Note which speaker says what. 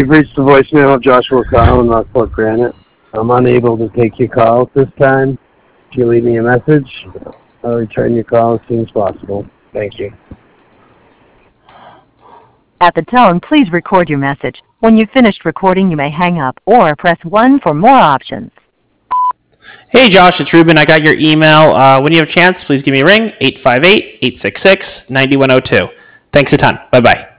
Speaker 1: You've reached the voicemail of Joshua Kyle in Rockport Granite. I'm unable to take your call at this time. If you leave me a message, I'll return your call as soon as possible. Thank you.
Speaker 2: At the tone, please record your message. When you've finished recording, you may hang up or press 1 for more options.
Speaker 3: Hey Josh, it's Ruben. I got your email. When you have a chance, please give me a ring, 858-866-9102. Thanks a ton. Bye-bye.